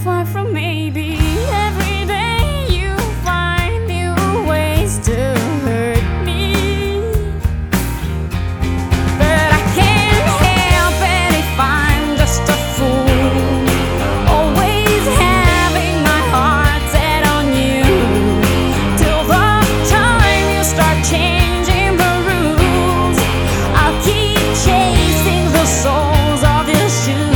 far from maybe. Every day you find new ways to hurt me, but I can't help it if I'm just a fool, always having my heart set on you. Till the time you start changing the rules, I'll keep chasing the soles of your shoes.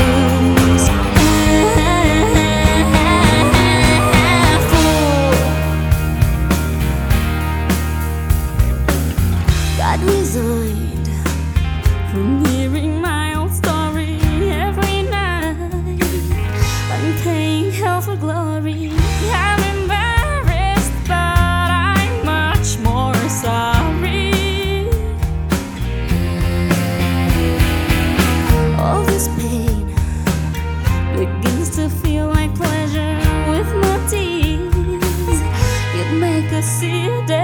Got resigned from hearing my old story every night. I'm paying hell for glory. I'm embarrassed, but I'm much more sorry. All this pain begins to feel like pleasure with my tears. You'd make us sit down